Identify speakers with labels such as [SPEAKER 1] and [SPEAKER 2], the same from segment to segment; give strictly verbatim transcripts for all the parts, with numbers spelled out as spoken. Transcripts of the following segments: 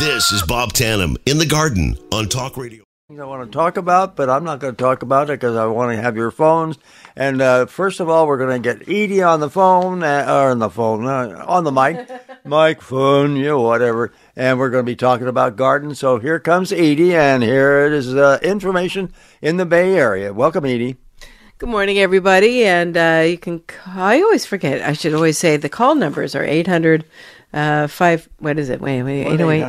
[SPEAKER 1] This is Bob Tannum in the Garden on Talk Radio.
[SPEAKER 2] I want to talk about, but I'm not going to talk about it because I want to have your phones. And uh, first of all, we're going to get Edie on the phone, uh, or on the phone, uh, on the mic, microphone, you know, whatever. And we're going to be talking about gardens. So here comes Edie, and here it is uh, information in the Bay Area. Welcome, Edie.
[SPEAKER 3] Good morning, everybody. And uh, you can, I always forget, I should always say the call numbers are eight hundred Uh, five, what is it? Wait, wait, eight oh eight.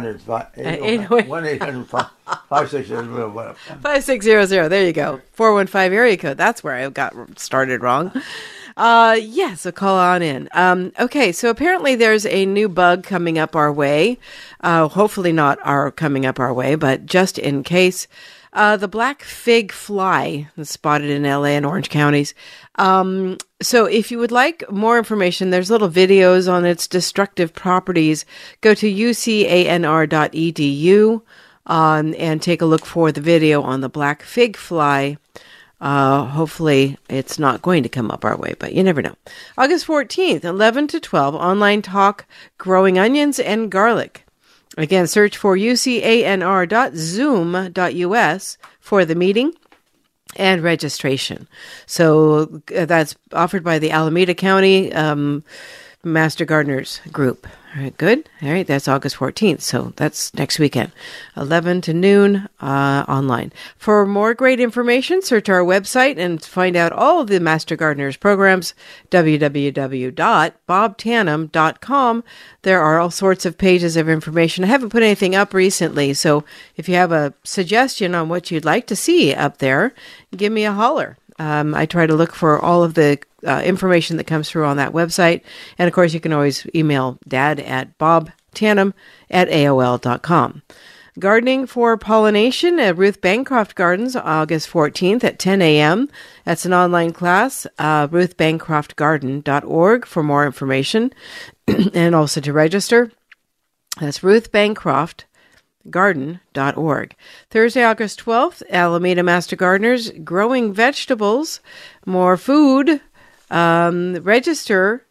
[SPEAKER 2] one eight hundred five six zero
[SPEAKER 3] five six zero zero. There you go. four one five area code. That's where I got started wrong. Uh, yeah, so call on in. Um, okay, so apparently there's a new bug coming up our way. Uh, hopefully not our coming up our way, but just in case. Uh, the black fig fly is spotted in L A and Orange counties. Um, so if you would like more information, there's little videos on its destructive properties. Go to u c a n r dot e d u um, and take a look for the video on the black fig fly. Uh, hopefully it's not going to come up our way, but you never know. August fourteenth, eleven to twelve, online talk, growing onions and garlic. Again, search for u c a n r dot zoom dot u s for the meeting and registration. So uh, that's offered by the Alameda County um, Master Gardeners Group. All right, good. All right, that's August fourteenth. So that's next weekend, eleven to noon uh, online. For more great information, search our website and find out all of the Master Gardeners programs, w w w dot bob tannum dot com. There are all sorts of pages of information. I haven't put anything up recently, so if you have a suggestion on what you'd like to see up there, give me a holler. Um, I try to look for all of the uh, information that comes through on that website. And, of course, you can always email dad at bobtannum at a o l dot com. Gardening for Pollination at Ruth Bancroft Gardens, August fourteenth at ten a.m. That's an online class, uh, ruth bancroft garden dot org for more information and also to register. That's Ruth Bancroft garden dot org. Thursday, August twelfth, Alameda Master Gardeners, growing vegetables, more food. Um, register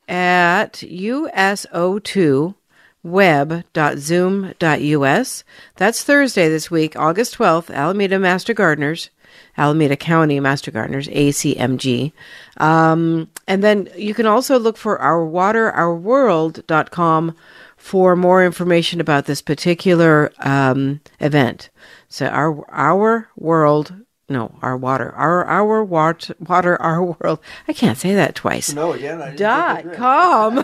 [SPEAKER 3] at u s o two web dot zoom dot u s. That's Thursday this week, August twelfth, Alameda Master Gardeners, Alameda County Master Gardeners, A C M G. Um, and then you can also look for our water our world dot com for more information about this particular um, event. So our our world, no, our water, our our water, water, our world. I can't say that twice.
[SPEAKER 2] No, again, I
[SPEAKER 3] dot com.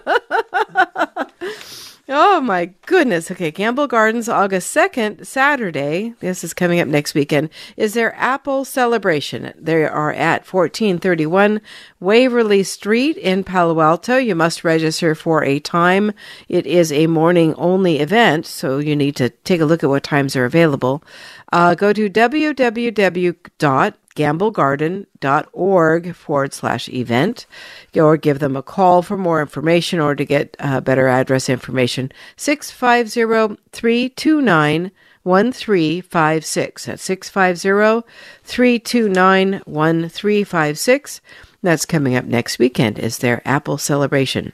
[SPEAKER 3] Oh my goodness. Okay, Campbell Gardens, August second, Saturday. This is coming up next weekend. Is their apple celebration? They are at fourteen thirty-one Waverly Street in Palo Alto. You must register for a time. It is a morning only event, so you need to take a look at what times are available. Uh, go to w w w dot gamble garden dot org forward slash event, or give them a call for more information or to get uh, better address information. six five zero, three two nine, one three five six. That's six five zero, three two nine, one three five six. That's coming up next weekend is their apple celebration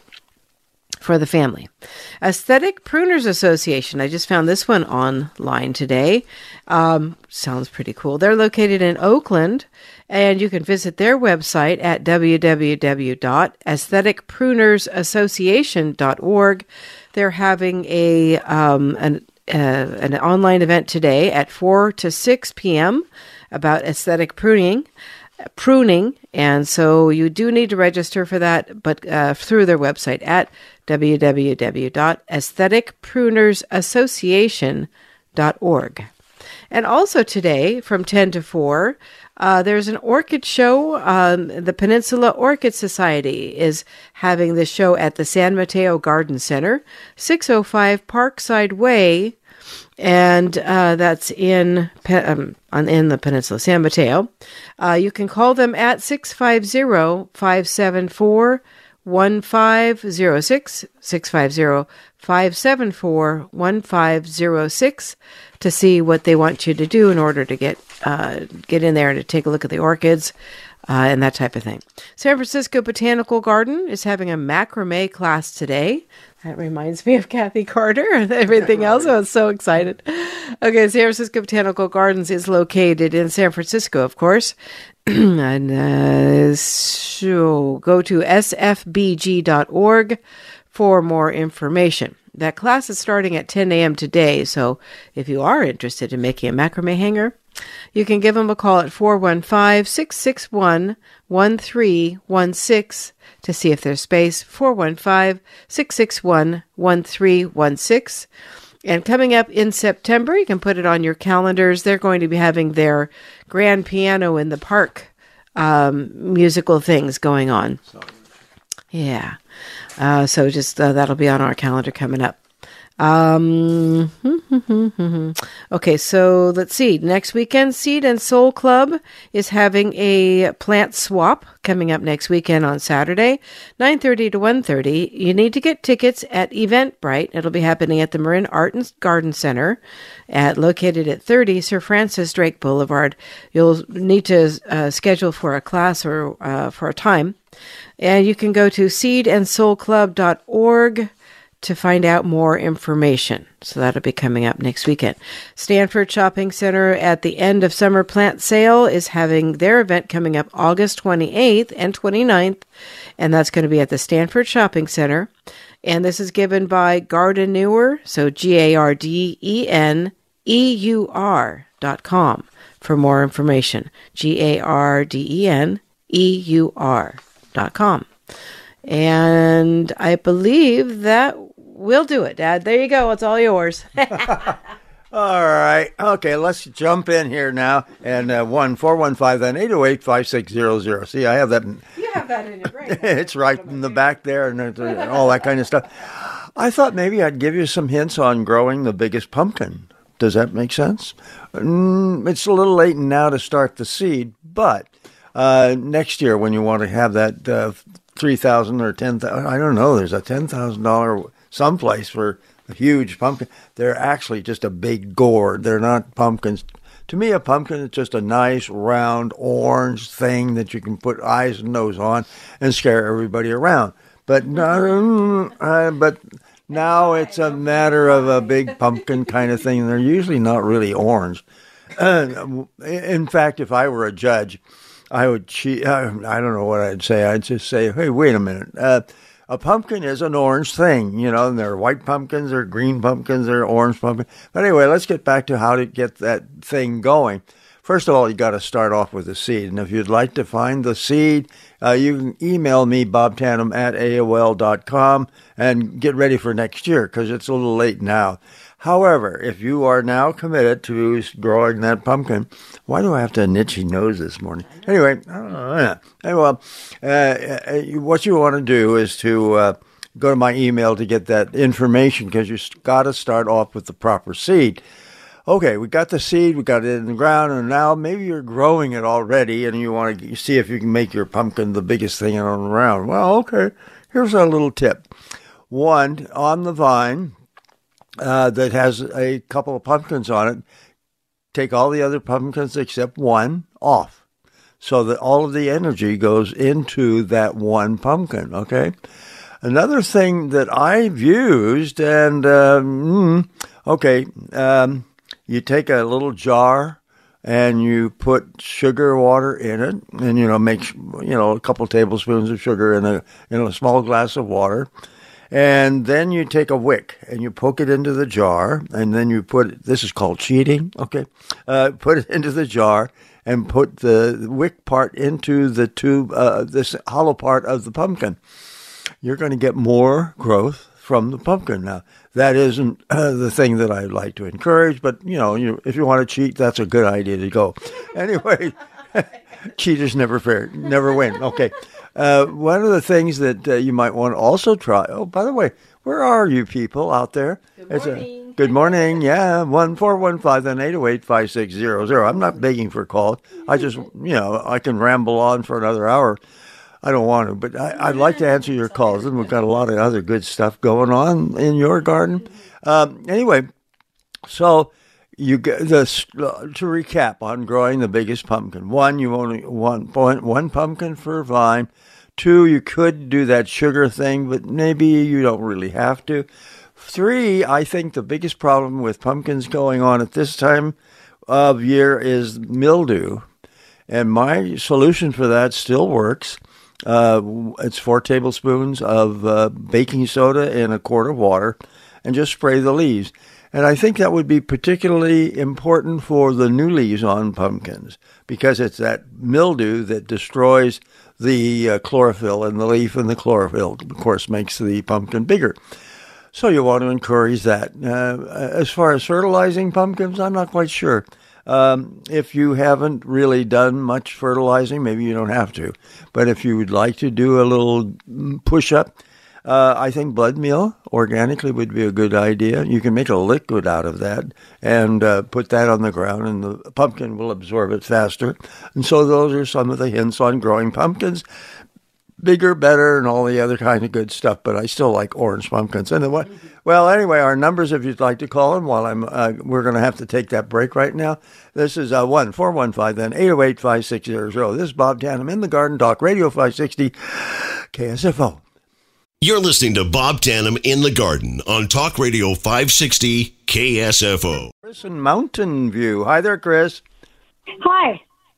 [SPEAKER 3] for the family. Aesthetic Pruners Association. I just found this one online today. Um, sounds pretty cool. They're located in Oakland, and you can visit their website at w w w dot aesthetic pruners association dot org. They're having a um, an, uh, an online event today at four to six p.m. about aesthetic pruning. pruning, and so you do need to register for that, but uh, through their website at w w w dot aesthetic pruners association dot org. And also today, from ten to four, uh, there's an orchid show. Um, the Peninsula Orchid Society is having this show at the San Mateo Garden Center, six oh five Parkside Way, and uh, that's in um, on in the Peninsula, San Mateo. Uh, you can call them at six five zero, five seven four, one five zero six, six five zero, five seven four, one five zero six to see what they want you to do in order to get uh, get in there and to take a look at the orchids uh, and that type of thing. San Francisco Botanical Garden is having a macrame class today. That reminds me of Kathy Carter and everything else. I was so excited. Okay, San Francisco Botanical Gardens is located in San Francisco, of course. and uh, so go to s f b g dot org for more information. That class is starting at ten a.m. today, so if you are interested in making a macrame hanger, you can give them a call at four one five, six six one, one three one six to see if there's space, four one five, six six one, one three one six. And coming up in September, you can put it on your calendars, they're going to be having their grand piano in the park um, musical things going on. Yeah. Uh, so just uh, that'll be on our calendar coming up. Um, okay, so let's see. Next weekend, Seed and Soul Club is having a plant swap coming up next weekend on Saturday, nine thirty to one thirty. You need to get tickets at Eventbrite. It'll be happening at the Marin Art and Garden Center, at located at thirty Sir Francis Drake Boulevard. You'll need to uh, schedule for a class or uh, for a time. And you can go to seed and soul club dot org to find out more information. So that'll be coming up next weekend. Stanford Shopping Center at the end of summer plant sale is having their event coming up August twenty-eighth and twenty-ninth, and that's going to be at the Stanford Shopping Center. And this is given by Gardeneur, so G A R D E N E U R dot com for more information. G A R D E N E U R dot com. And I believe that will do it, Dad. There you go. It's all yours.
[SPEAKER 2] All right. Okay, let's jump in here now. And uh, one four one five then eight oh eight five six zero zero. See, I have that. In,
[SPEAKER 3] you have that in your brain.
[SPEAKER 2] It's right in the back there and, and all that kind of stuff. I thought maybe I'd give you some hints on growing the biggest pumpkin. Does that make sense? Mm, it's a little late now to start the seed, but uh, next year when you want to have that uh, three thousand dollars or ten thousand dollars, I don't know, there's a ten thousand dollars someplace for a huge pumpkin. They're actually just a big gourd. They're not pumpkins. To me, a pumpkin is just a nice, round, orange thing that you can put eyes and nose on and scare everybody around. But no, uh, but now it's a matter of a big pumpkin kind of thing. They're usually not really orange. Uh, in fact, if I were a judge, I would cheat. I don't know what I'd say. I'd just say, hey, wait a minute. Uh, a pumpkin is an orange thing, you know, and there are white pumpkins, there are green pumpkins, there are orange pumpkins. But anyway, let's get back to how to get that thing going. First of all, you got to start off with the seed. And if you'd like to find the seed, uh, you can email me, bob tanum at A O L dot com, and get ready for next year because it's a little late now. However, if you are now committed to growing that pumpkin, why do I have to have an itchy nose this morning? Anyway, uh, anyway uh, what you want to do is to uh, go to my email to get that information because you got to start off with the proper seed. Okay, we got the seed, we got it in the ground, and now maybe you're growing it already and you want to see if you can make your pumpkin the biggest thing around. Well, okay, here's a little tip. One, on the vine, Uh, that has a couple of pumpkins on it, take all the other pumpkins except one off so that all of the energy goes into that one pumpkin, okay? Another thing that I've used, and, um, okay, um, you take a little jar and you put sugar water in it and, you know, make, you know, a couple tablespoons of sugar in a, in a small glass of water. And then you take a wick and you poke it into the jar, and then you put, this is called cheating, okay, uh, put it into the jar and put the wick part into the tube, uh, this hollow part of the pumpkin. You're going to get more growth from the pumpkin. Now, that isn't uh, the thing that I like to encourage, but, you know, you, if you want to cheat, that's a good idea to go. Anyway, cheaters never fair, never win, okay. Uh, one of the things that uh, you might want to also try. Oh, by the way, where are you people out there?
[SPEAKER 3] Good
[SPEAKER 2] it's
[SPEAKER 3] morning.
[SPEAKER 2] A, good morning. Yeah, one four one five then eight oh eight five six zero zero. I'm not begging for calls. I just, you know, I can ramble on for another hour. I don't want to, but I, I'd like to answer your calls, and we've got a lot of other good stuff going on in your garden. Um, anyway, so. You get this uh, to recap on growing the biggest pumpkin. One, you only want one pumpkin per vine. Two, you could do that sugar thing, but maybe you don't really have to. Three, I think the biggest problem with pumpkins going on at this time of year is mildew. And my solution for that still works. Uh, it's four tablespoons of uh, baking soda in a quart of water and just spray the leaves. And I think that would be particularly important for the new leaves on pumpkins because it's that mildew that destroys the uh, chlorophyll in the leaf, and the chlorophyll, of course, makes the pumpkin bigger. So you want to encourage that. Uh, as far as fertilizing pumpkins, I'm not quite sure. Um, if you haven't really done much fertilizing, maybe you don't have to. But if you would like to do a little push-up, uh, I think blood meal organically would be a good idea. You can make a liquid out of that and uh, put that on the ground, and the pumpkin will absorb it faster. And so those are some of the hints on growing pumpkins. Bigger, better, and all the other kind of good stuff, but I still like orange pumpkins. And what? Well, anyway, our numbers, if you'd like to call them, while I'm, uh, we're going to have to take that break right now. This is uh, one four one five, then eight oh eight, five six zero zero. This is Bob Tanham in the Garden, Talk Radio five sixty K S F O.
[SPEAKER 1] You're listening to Bob Tanham in the Garden on Talk Radio five sixty K S F O.
[SPEAKER 2] Chris in Mountain View. Hi there, Chris.
[SPEAKER 4] Hi.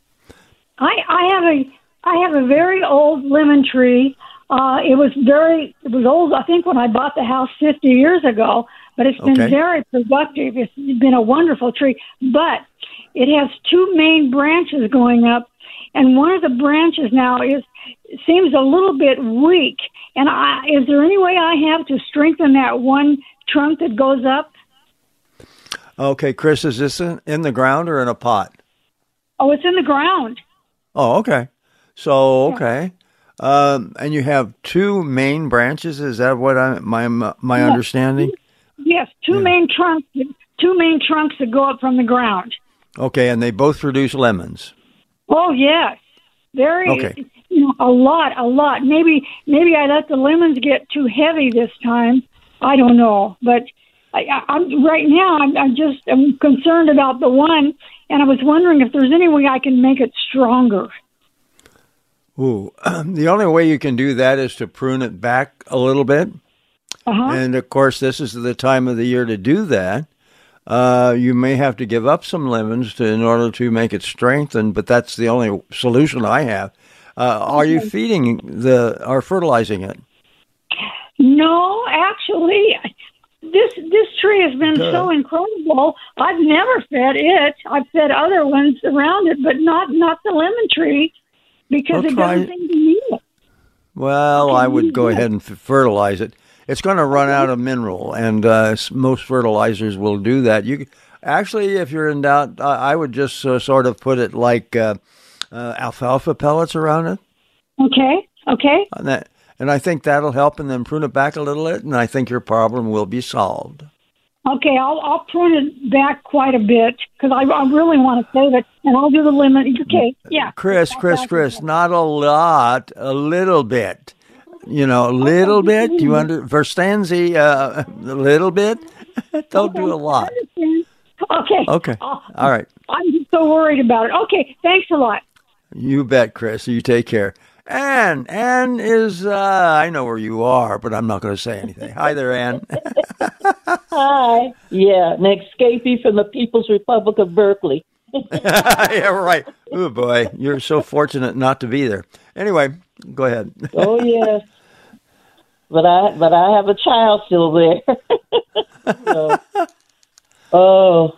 [SPEAKER 4] I I have a I have a very old lemon tree. Uh, it was very it was old. I think when I bought the house fifty years ago, but it's been
[SPEAKER 2] Okay.
[SPEAKER 4] very productive. It's been a wonderful tree, but it has two main branches going up, and one of the branches now is seems a little bit weak. And I, is there any way I have to strengthen that one trunk that goes up?
[SPEAKER 2] Okay, Chris, is this in, in the ground or in a pot?
[SPEAKER 4] Oh, it's in the ground.
[SPEAKER 2] Oh, okay. So, okay. Um, and you have two main branches. Is that what I my my
[SPEAKER 4] Yeah.
[SPEAKER 2] understanding?
[SPEAKER 4] Yes, two
[SPEAKER 2] Yeah.
[SPEAKER 4] main trunks. Two main trunks that go up from the ground.
[SPEAKER 2] Okay, and they both produce lemons.
[SPEAKER 4] Oh yes, very.
[SPEAKER 2] Okay.
[SPEAKER 4] You know, a lot, a lot. Maybe, maybe I let the lemons get too heavy this time. I don't know, but I, I, I'm right now. I'm, I'm just I'm concerned about the one, and I was wondering if there's any way I can make it stronger.
[SPEAKER 2] Ooh, the only way you can do that is to prune it back a little bit.
[SPEAKER 4] Uh-huh.
[SPEAKER 2] And of course, this is the time of the year to do that. Uh, you may have to give up some lemons to, in order to make it strengthen, but that's the only solution I have. Uh, are you feeding the or fertilizing it?
[SPEAKER 4] No, actually, this this tree has been
[SPEAKER 2] Good.
[SPEAKER 4] so incredible. I've never fed it. I've fed other ones around it, but not not the lemon tree because
[SPEAKER 2] Well,
[SPEAKER 4] it
[SPEAKER 2] try
[SPEAKER 4] doesn't
[SPEAKER 2] it.
[SPEAKER 4] seem to need it.
[SPEAKER 2] Well,
[SPEAKER 4] Okay,
[SPEAKER 2] I would
[SPEAKER 4] you
[SPEAKER 2] go
[SPEAKER 4] do.
[SPEAKER 2] ahead and f- fertilize it. It's going to run out of mineral, and uh, s- most fertilizers will do that. You c- actually, if you're in doubt, I, I would just uh, sort of put it like uh, uh, alfalfa pellets around it,
[SPEAKER 4] Okay, okay.
[SPEAKER 2] and that, and I think that'll help. And then prune it back a little bit, and I think your problem will be solved.
[SPEAKER 4] Okay, I'll I'll prune it back quite a bit because I, I really want to save it, and I'll do the lemon. Okay, yeah.
[SPEAKER 2] Chris, Chris, Chris, not a lot, a little bit. You know, a little bit. You under Verstanzi, uh, a little bit. Don't do a lot.
[SPEAKER 4] Okay.
[SPEAKER 2] Okay.
[SPEAKER 4] Oh,
[SPEAKER 2] All right.
[SPEAKER 4] I'm just so worried about it. Okay, thanks a lot.
[SPEAKER 2] You bet, Chris. You take care. Ann, Ann is, uh, I know where you are, but I'm not going to say anything. Hi there, Ann.
[SPEAKER 5] Hi. Yeah, an escapee from the People's Republic of Berkeley.
[SPEAKER 2] Yeah, right. Oh, boy. You're so fortunate not to be there. Anyway, go ahead.
[SPEAKER 5] Oh yes, but I but I have a child still there. So, oh,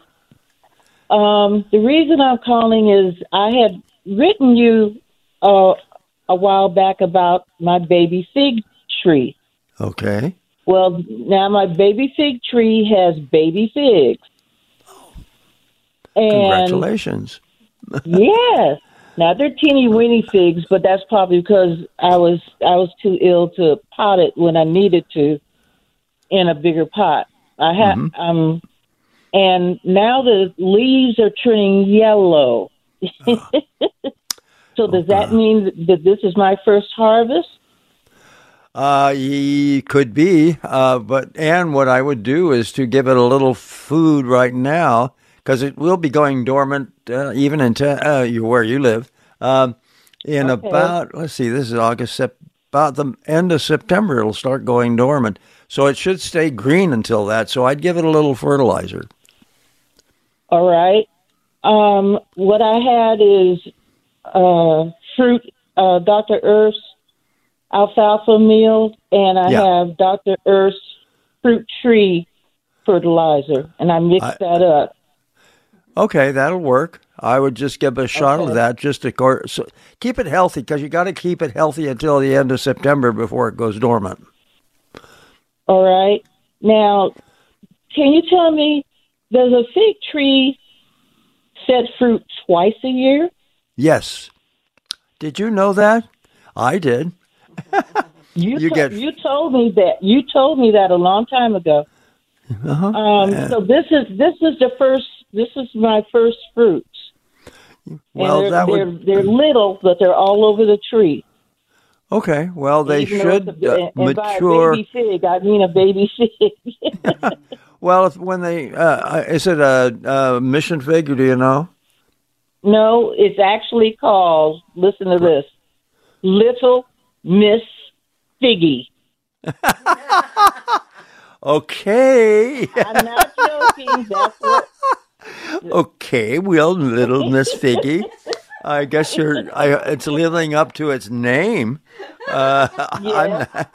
[SPEAKER 5] um, the reason I'm calling is I had written you uh, a while back about my baby fig tree.
[SPEAKER 2] Okay.
[SPEAKER 5] Well, now my baby fig tree has baby figs. And
[SPEAKER 2] Congratulations.
[SPEAKER 5] yes. Now they're teeny weeny figs, but that's probably because I was I was too ill to pot it when I needed to in a bigger pot. I have
[SPEAKER 2] Mm-hmm.
[SPEAKER 5] um, and now the leaves are turning yellow. So does that mean that this is my first harvest?
[SPEAKER 2] Uh, he could be, uh, but Ann, what I would do is to give it a little food right now, because it will be going dormant uh, even into uh, you where you live. Um, in
[SPEAKER 5] Okay.
[SPEAKER 2] about, let's see, this is August, Sep- about the end of September, it'll start going dormant. So it should stay green until that. So I'd give it a little fertilizer.
[SPEAKER 5] All right. Um, what I had is uh, fruit, uh, Doctor Earth's alfalfa meal, and I
[SPEAKER 2] Yeah.
[SPEAKER 5] have Doctor Earth's fruit tree fertilizer, and I mixed
[SPEAKER 2] I-
[SPEAKER 5] that up.
[SPEAKER 2] Okay, that'll work. I would just give a shot
[SPEAKER 5] Okay.
[SPEAKER 2] of that just to cor- so keep it healthy, because you got to keep it healthy until the end of September before it goes dormant.
[SPEAKER 5] All right. Now, can you tell me, does a fig tree set fruit twice a year?
[SPEAKER 2] Yes. Did you know that? I did.
[SPEAKER 5] You
[SPEAKER 2] You
[SPEAKER 5] to-
[SPEAKER 2] get-
[SPEAKER 5] you told me that. You told me that a long time ago.
[SPEAKER 2] Uh-huh.
[SPEAKER 5] Um,
[SPEAKER 2] Yeah.
[SPEAKER 5] So this is this is the first. This is my first fruits.
[SPEAKER 2] Well,
[SPEAKER 5] and they're,
[SPEAKER 2] that
[SPEAKER 5] they're,
[SPEAKER 2] would.
[SPEAKER 5] they're little, but they're all over the tree.
[SPEAKER 2] Okay. Well, they
[SPEAKER 5] Even though
[SPEAKER 2] should
[SPEAKER 5] it's a,
[SPEAKER 2] uh,
[SPEAKER 5] and by a
[SPEAKER 2] mature.
[SPEAKER 5] baby fig, I mean a baby fig.
[SPEAKER 2] Well, if, when they uh, is it a, a mission fig? Do you know?
[SPEAKER 5] No, it's actually called. Listen to this, Little Miss Figgy.
[SPEAKER 2] Okay.
[SPEAKER 5] I'm not joking. That's what.
[SPEAKER 2] Okay. Well, little Miss Figgy. I guess you're. I, it's living up to its name. Uh, I'm not,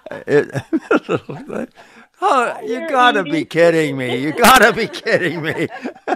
[SPEAKER 2] it, oh, you
[SPEAKER 5] You're
[SPEAKER 2] gotta be
[SPEAKER 5] eating-
[SPEAKER 2] kidding me! You gotta be kidding me!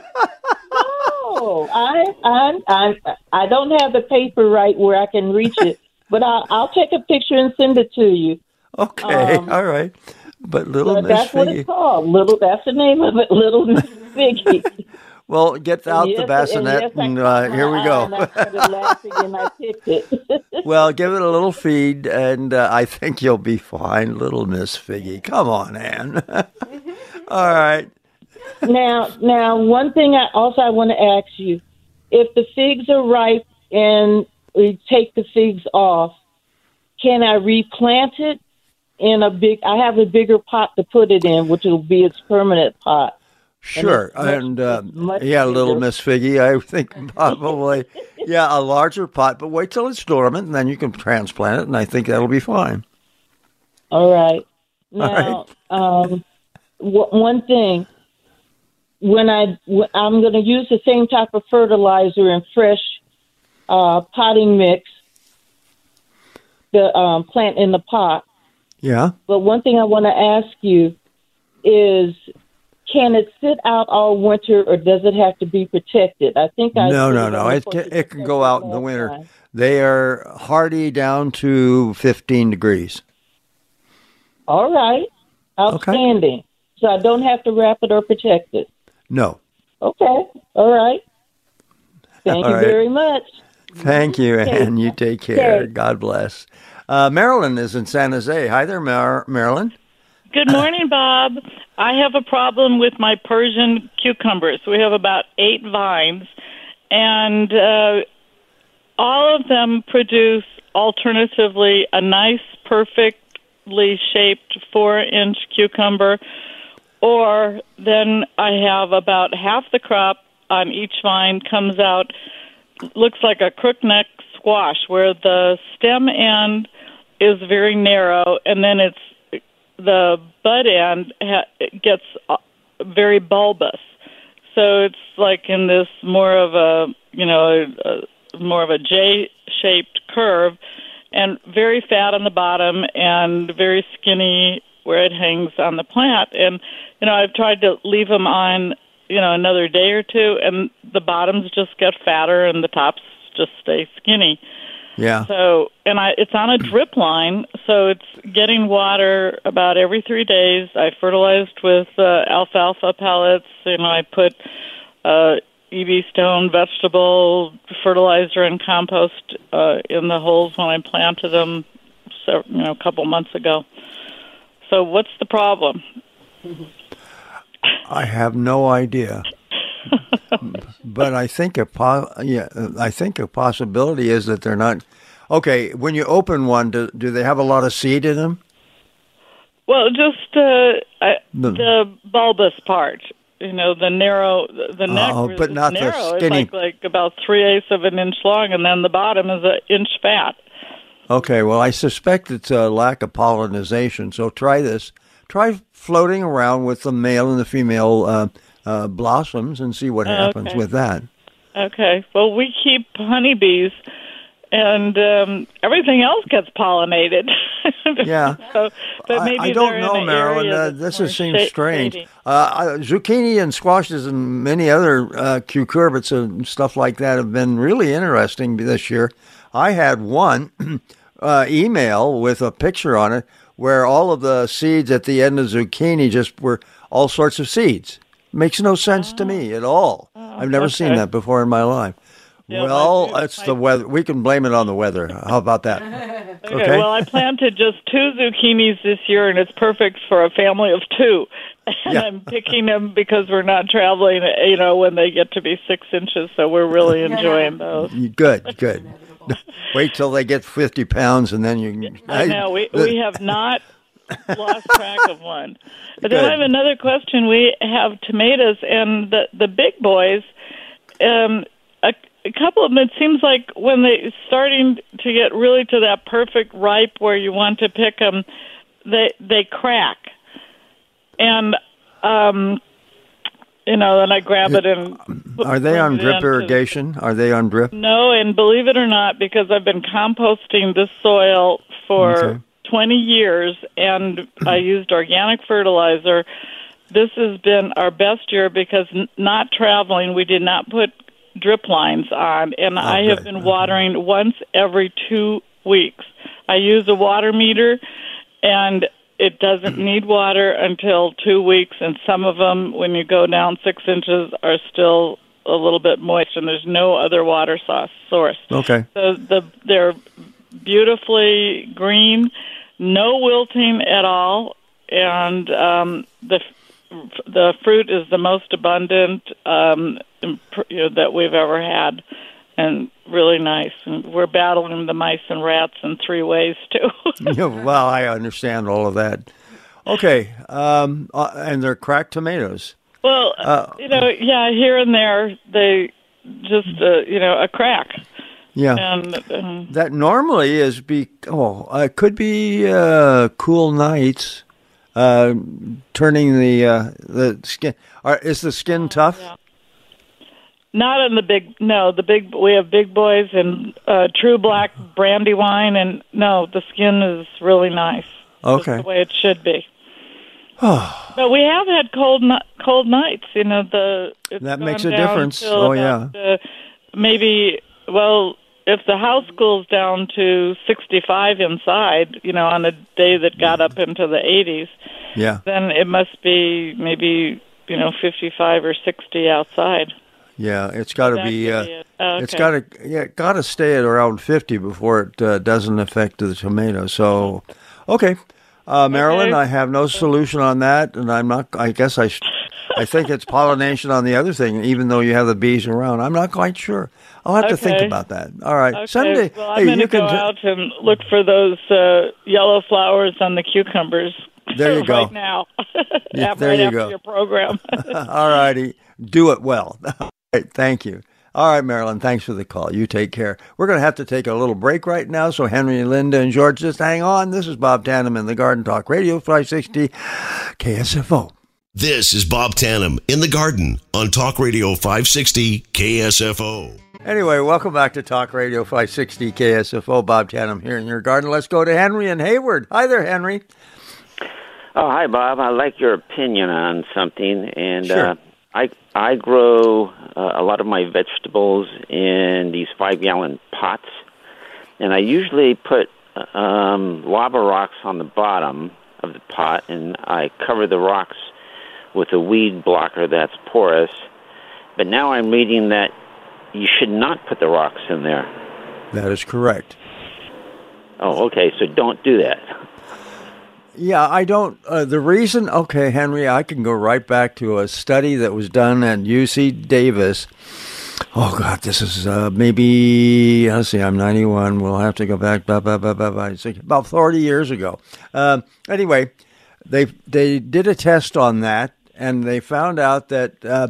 [SPEAKER 5] No, I I I I don't have the paper right where I can reach it, but I'll I'll take a picture and send it to you.
[SPEAKER 2] Okay,
[SPEAKER 5] Um,
[SPEAKER 2] all right. But little
[SPEAKER 5] But
[SPEAKER 2] Miss
[SPEAKER 5] that's what
[SPEAKER 2] Figgy.
[SPEAKER 5] it's called. Little. That's the name of it. Little Miss Figgy.
[SPEAKER 2] Well, get out
[SPEAKER 5] Yes,
[SPEAKER 2] the
[SPEAKER 5] and
[SPEAKER 2] bassinet,
[SPEAKER 5] yes, I
[SPEAKER 2] and
[SPEAKER 5] caught
[SPEAKER 2] uh,
[SPEAKER 5] my
[SPEAKER 2] here we
[SPEAKER 5] eye,
[SPEAKER 2] go.
[SPEAKER 5] And I started laughing and I picked it.
[SPEAKER 2] Well, give it a little feed, and uh, I think you'll be fine, little Miss Figgy. Come on, Ann. All right.
[SPEAKER 5] now, now, one thing I also I want to ask you: if the figs are ripe and we take the figs off, can I replant it in a big? I have a bigger pot to put it in, which will be its permanent pot.
[SPEAKER 2] Sure,
[SPEAKER 5] it's much-
[SPEAKER 2] and uh,
[SPEAKER 5] it's much
[SPEAKER 2] yeah, little
[SPEAKER 5] bigger.
[SPEAKER 2] Miss Figgy. I think probably, yeah, a larger pot. But wait till it's dormant, and then you can transplant it, and I think that'll be fine.
[SPEAKER 5] All right.
[SPEAKER 2] All
[SPEAKER 5] Now, um, w- one thing, when I w- I'm going to use the same type of fertilizer and fresh uh, potting mix, the um, plant in the pot.
[SPEAKER 2] Yeah.
[SPEAKER 5] But one thing I want to ask you is, can it sit out all winter, or does it have to be protected? I think I
[SPEAKER 2] No,
[SPEAKER 5] put
[SPEAKER 2] no,
[SPEAKER 5] it
[SPEAKER 2] no.
[SPEAKER 5] on
[SPEAKER 2] It
[SPEAKER 5] for
[SPEAKER 2] can,
[SPEAKER 5] the
[SPEAKER 2] it can go out in the
[SPEAKER 5] last
[SPEAKER 2] winter.
[SPEAKER 5] time.
[SPEAKER 2] They are hardy down to fifteen degrees.
[SPEAKER 5] All right. Outstanding. So I don't have to wrap it or protect it.
[SPEAKER 2] No.
[SPEAKER 5] Okay. All right. Thank
[SPEAKER 2] All
[SPEAKER 5] you
[SPEAKER 2] right.
[SPEAKER 5] very much.
[SPEAKER 2] Thank you,
[SPEAKER 5] Okay.
[SPEAKER 2] and you take care.
[SPEAKER 5] Okay.
[SPEAKER 2] God bless. Uh, Marilyn is in San Jose. Hi there, Mar- Marilyn.
[SPEAKER 6] Good morning, Bob. I have a problem with my Persian cucumbers. We have about eight vines, and uh, all of them produce alternatively a nice, perfectly shaped four-inch cucumber, or then I have about half the crop on each vine comes out, looks like a crookneck squash, where the stem end is very narrow, and then it's the bud end ha- gets uh, very bulbous. So it's like in this more of a, you know, a, a, more of a J-shaped curve, and very fat on the bottom and very skinny where it hangs on the plant. And, you know, I've tried to leave them on, you know, another day or two, and the bottoms just get fatter and the tops just stay skinny.
[SPEAKER 2] Yeah.
[SPEAKER 6] So, and I, it's on a drip line, so it's getting water about every three days. I fertilized with uh, alfalfa pellets. You know, I put uh, E B Stone vegetable fertilizer and compost uh, in the holes when I planted them, so, you know, a couple months ago. So, what's the problem?
[SPEAKER 2] I have no idea. But I think a po- yeah, I think a possibility is that they're not. Okay, when you open one, do, do they have a lot of seed in them?
[SPEAKER 6] Well, just uh, I,
[SPEAKER 2] The-
[SPEAKER 6] the bulbous part. You know, the narrow, the neck
[SPEAKER 2] Oh,
[SPEAKER 6] is
[SPEAKER 2] but not the
[SPEAKER 6] narrow.
[SPEAKER 2] skinny-
[SPEAKER 6] It's like, like about three eighths of an inch long, and then the bottom is an inch fat.
[SPEAKER 2] Okay, well, I suspect it's a lack of pollinization, so try this. Try floating around with the male and the female uh, uh, blossoms and see what happens
[SPEAKER 6] Okay.
[SPEAKER 2] with that.
[SPEAKER 6] Okay. Well, we keep honeybees, and um, everything else gets pollinated.
[SPEAKER 2] Yeah.
[SPEAKER 6] so, but
[SPEAKER 2] I,
[SPEAKER 6] maybe
[SPEAKER 2] I don't
[SPEAKER 6] they're
[SPEAKER 2] know,
[SPEAKER 6] in an
[SPEAKER 2] Marilyn.
[SPEAKER 6] area
[SPEAKER 2] Uh,
[SPEAKER 6] that's
[SPEAKER 2] this
[SPEAKER 6] more
[SPEAKER 2] is, seems
[SPEAKER 6] sha-
[SPEAKER 2] strange.
[SPEAKER 6] shady.
[SPEAKER 2] Uh, uh, zucchini and squashes and many other uh, cucurbits and stuff like that have been really interesting this year. I had one uh, email with a picture on it where all of the seeds at the end of zucchini just were all sorts of seeds. Makes no sense to me at all. I've never
[SPEAKER 6] okay.
[SPEAKER 2] seen that before in my life.
[SPEAKER 6] Yeah,
[SPEAKER 2] well,
[SPEAKER 6] my-
[SPEAKER 2] it's
[SPEAKER 6] my-
[SPEAKER 2] the weather. We can blame it on the weather. How about that?
[SPEAKER 6] Okay.
[SPEAKER 2] Okay.
[SPEAKER 6] Well, I planted just two zucchinis this year, and it's perfect for a family of two. And
[SPEAKER 2] Yeah.
[SPEAKER 6] I'm picking them because we're not traveling, you know, when they get to be six inches. So we're really enjoying those.
[SPEAKER 2] Good, good. Wait till they get fifty pounds and then you can.
[SPEAKER 6] I know we we have not lost track of one. But then I have another question. We have tomatoes, and the the big boys. Um, a, a couple of them. It seems like when they starting to get really to that perfect ripe where you want to pick them, they they crack, and um, you know, then I grab it and. put-
[SPEAKER 2] Are they
[SPEAKER 6] bring
[SPEAKER 2] on
[SPEAKER 6] it
[SPEAKER 2] drip
[SPEAKER 6] into-
[SPEAKER 2] irrigation? Are they on drip?
[SPEAKER 6] No, and believe it or not, because I've been composting this soil for
[SPEAKER 2] Okay.
[SPEAKER 6] twenty years, and I used organic fertilizer. This has been our best year because n- not traveling, we did not put drip lines on, and I have
[SPEAKER 2] good.
[SPEAKER 6] been watering once every two weeks. I use a water meter, and it doesn't need water until two weeks, and some of them, when you go down six inches, are still a little bit moist, and there's no other water source. source.
[SPEAKER 2] Okay.
[SPEAKER 6] So the they're beautifully green, no wilting at all, and um, the the fruit is the most abundant um, imp- you know, that we've ever had, and really nice. And we're battling the mice and rats in three ways too.
[SPEAKER 2] Yeah, well, I understand all of that. Okay, um, uh, and they're cracked tomatoes.
[SPEAKER 6] well,
[SPEAKER 2] Uh,
[SPEAKER 6] you know, yeah, here and there they just uh, you know a crack,
[SPEAKER 2] Yeah.
[SPEAKER 6] and um,
[SPEAKER 2] That normally is be oh, uh, it could be uh, cool nights, uh, turning the uh, the skin. Are, is the skin tough?
[SPEAKER 6] yeah. Not in the big, no, the big, we have big boys and uh, true black brandy wine, and no, the skin is really nice. Just
[SPEAKER 2] Okay.
[SPEAKER 6] the way it should be. But we have had cold ni- cold nights, you know, the it's
[SPEAKER 2] That
[SPEAKER 6] gone
[SPEAKER 2] makes a
[SPEAKER 6] down
[SPEAKER 2] difference.
[SPEAKER 6] till
[SPEAKER 2] Oh,
[SPEAKER 6] about, uh, maybe, well, if the house cools down to sixty-five inside, you know, on a day that got up into the eighties,
[SPEAKER 2] Yeah.
[SPEAKER 6] then it must be maybe, you know, fifty-five or sixty outside.
[SPEAKER 2] Yeah. It's got to
[SPEAKER 6] That
[SPEAKER 2] be.
[SPEAKER 6] could
[SPEAKER 2] Uh,
[SPEAKER 6] be it. Oh,
[SPEAKER 2] It's
[SPEAKER 6] okay.
[SPEAKER 2] got to. Yeah. Got to stay at around fifty before it uh, doesn't affect the tomato. So, okay. Uh, Marilyn,
[SPEAKER 6] Okay.
[SPEAKER 2] I have no solution on that, and I'm not. I guess I. sh- I think it's pollination on the other thing, even though you have the bees around. I'm not quite sure. I'll have to think
[SPEAKER 6] Okay.
[SPEAKER 2] about that. All right.
[SPEAKER 6] Okay.
[SPEAKER 2] Someday,
[SPEAKER 6] Well,
[SPEAKER 2] hey,
[SPEAKER 6] I'm going to
[SPEAKER 2] you can.
[SPEAKER 6] go
[SPEAKER 2] t-
[SPEAKER 6] out and look for those uh, yellow flowers on the cucumbers.
[SPEAKER 2] There you go.
[SPEAKER 6] Right now.
[SPEAKER 2] Yeah,
[SPEAKER 6] After-
[SPEAKER 2] there
[SPEAKER 6] right
[SPEAKER 2] you
[SPEAKER 6] after
[SPEAKER 2] go.
[SPEAKER 6] your program.
[SPEAKER 2] All righty. Do it well. All right, thank you. All right, Marilyn, thanks for the call. You take care. We're going to have to take a little break right now, so Henry, Linda, and George, just hang on. This is Bob Tannum in the Garden Talk Radio, five sixty K S F O.
[SPEAKER 1] This is Bob Tannum in the Garden on Talk Radio five sixty K S F O.
[SPEAKER 2] Anyway, welcome back to Talk Radio five sixty K S F O. Bob Tannum here in your garden. Let's go to Henry and Hayward. Hi there, Henry.
[SPEAKER 7] Oh, hi, Bob. I like your opinion on something, and
[SPEAKER 2] Sure.
[SPEAKER 7] uh, I I grow uh, a lot of my vegetables in these five-gallon pots, and I usually put um, lava rocks on the bottom of the pot, and I cover the rocks with a weed blocker that's porous. But now I'm reading that you should not put the rocks in there.
[SPEAKER 2] That is correct.
[SPEAKER 7] Oh, okay, so don't do that.
[SPEAKER 2] Yeah, I don't. Uh, the reason, okay, Henry, I can go right back to a study that was done at U C Davis. Oh, God, this is uh, maybe, let's see, I'm ninety-one. We'll have to go back blah, blah, blah, blah, blah, about forty years ago. Um, anyway, they they did a test on that, and they found out that uh,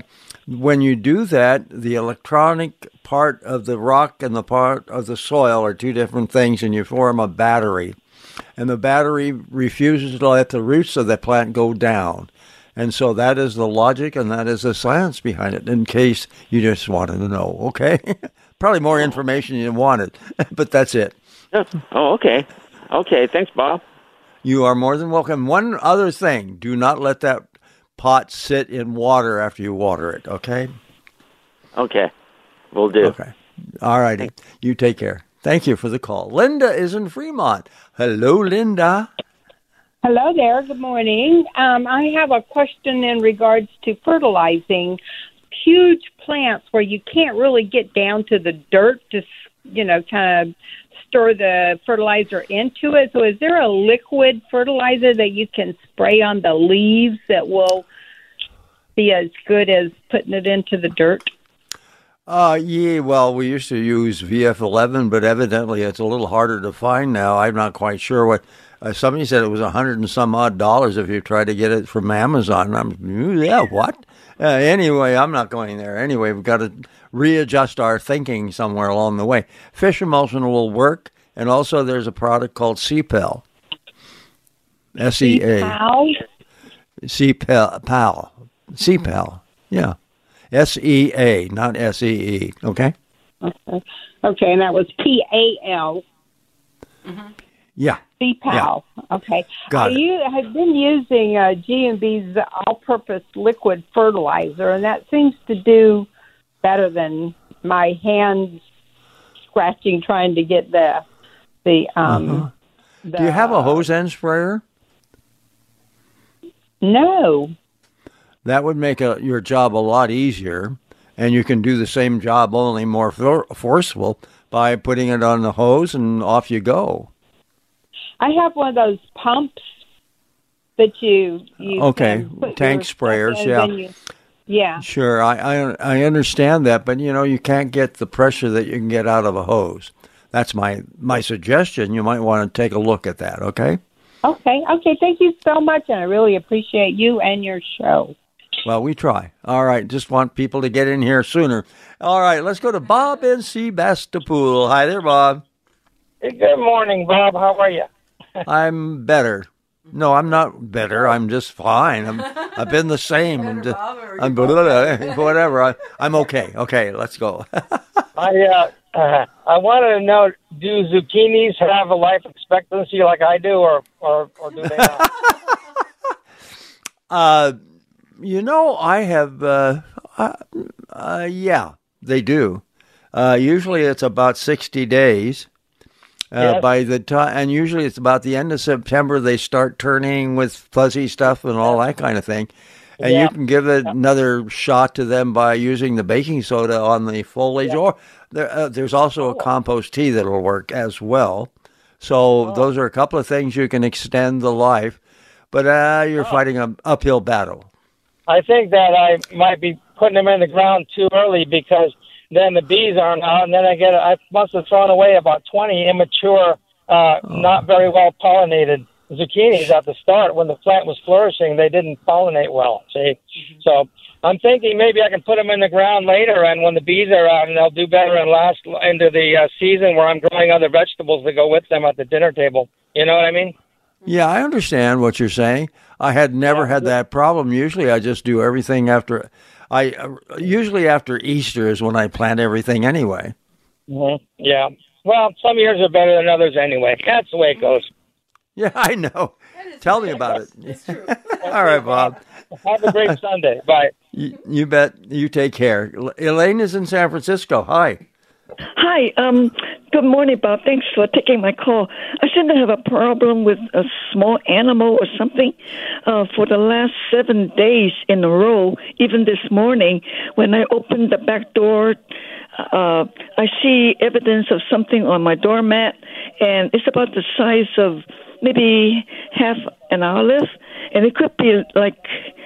[SPEAKER 2] When you do that, the electronic part of the rock and the part of the soil are two different things, and you form a battery. And the battery refuses to let the roots of the plant go down. And so that is the logic and that is the science behind it, in case you just wanted to know, okay? Probably more information than you wanted, but that's it.
[SPEAKER 7] Oh, okay. Okay, thanks, Bob.
[SPEAKER 2] You are more than welcome. One other thing, do not let that pot sit in water after you water it, okay?
[SPEAKER 7] Okay, will do.
[SPEAKER 2] Okay. All righty. You take care. Thank you for the call. Linda is in Fremont. Hello, Linda.
[SPEAKER 8] Hello there. Good morning. Um, I have a question in regards to fertilizing huge plants where you can't really get down to the dirt to, you know, kind of stir the fertilizer into it. So is there a liquid fertilizer that you can spray on the leaves that will be as good as putting it into the dirt?
[SPEAKER 2] Uh, yeah, well, we used to use V F eleven, but evidently it's a little harder to find now. I'm not quite sure what. Uh, somebody said it was a hundred and some odd dollars if you try to get it from Amazon. I'm, yeah, what? Uh, anyway, I'm not going there. Anyway, we've got to readjust our thinking somewhere along the way. Fish emulsion will work, and also there's a product called C P E L. S E A. C P E L. C P E L. Yeah. S E A, not S E E. Okay?
[SPEAKER 8] Okay. Okay, and that was P A L.
[SPEAKER 3] Mm-hmm.
[SPEAKER 2] Yeah.
[SPEAKER 8] C P E L. Yeah. Okay.
[SPEAKER 2] Got
[SPEAKER 8] I
[SPEAKER 2] it.
[SPEAKER 8] u- have been using uh, G and B's all-purpose liquid fertilizer, and that seems to do better than my hands scratching trying to get the the. Um,
[SPEAKER 2] uh-huh.
[SPEAKER 8] the
[SPEAKER 2] Do you have a hose end sprayer?
[SPEAKER 8] No.
[SPEAKER 2] That would make a, your job a lot easier, and you can do the same job only more for, forceful by putting it on the hose and off you go.
[SPEAKER 8] I have one of those pumps that you, you
[SPEAKER 2] okay,
[SPEAKER 8] can put
[SPEAKER 2] tank
[SPEAKER 8] your
[SPEAKER 2] sprayers,
[SPEAKER 8] stuff in,
[SPEAKER 2] yeah.
[SPEAKER 8] and then you- yeah.
[SPEAKER 2] Sure, I, I I understand that, but you know you can't get the pressure that you can get out of a hose. That's my my suggestion. You might want to take a look at that. Okay.
[SPEAKER 8] Okay. Okay. Thank you so much, and I really appreciate you and your show.
[SPEAKER 2] Well, we try. All right, just want people to get in here sooner. All right, let's go to Bob in Sebastopol. Hi there, Bob.
[SPEAKER 9] Hey, good morning, Bob. How are you?
[SPEAKER 2] I'm better. No, I'm not better. I'm just fine. I'm, I've been the same. I'm, just, I'm whatever. I, I'm okay. Okay, let's go.
[SPEAKER 9] I uh, uh, I wanted to know: do zucchinis have a life expectancy like I do, or or, or do they not?
[SPEAKER 2] uh, you know, I have. Uh, uh, uh, yeah, they do. Uh, usually, it's about sixty days. Uh,
[SPEAKER 9] Yes.
[SPEAKER 2] By the time, and usually it's about the end of September, they start turning with fuzzy stuff and all that kind of thing. And
[SPEAKER 9] Yeah.
[SPEAKER 2] you can give it another shot to them by using the baking soda on the foliage, or there, uh, there's also a compost tea that will work as well. So those are a couple of things you can extend the life, but uh, you're fighting an uphill battle.
[SPEAKER 9] I think that I might be putting them in the ground too early because then the bees aren't out, and then I get I must have thrown away about twenty immature, uh, not very well pollinated zucchinis at the start when the plant was flourishing. They didn't pollinate well. See, so I'm thinking maybe I can put them in the ground later, and when the bees are out, and they'll do better and last into the uh, season where I'm growing other vegetables to go with them at the dinner table. You know what I mean?
[SPEAKER 2] Yeah, I understand what you're saying. I had never had that problem. Usually I just do everything after, I uh, usually after Easter is when I plant everything anyway.
[SPEAKER 9] Mm-hmm. Yeah. Well, some years are better than others anyway. That's the way it goes.
[SPEAKER 2] Yeah, I know. Tell me about it. All right, Bob.
[SPEAKER 9] Have a great Sunday. Bye.
[SPEAKER 2] You, you bet. You take care. Elaine is in San Francisco. Hi.
[SPEAKER 10] Hi. Um, good morning, Bob. Thanks for taking my call. I seem to have a problem with a small animal or something uh, for the last seven days in a row. Even this morning, when I opened the back door, uh, I see evidence of something on my doormat, and it's about the size of maybe half an olive, and it could be like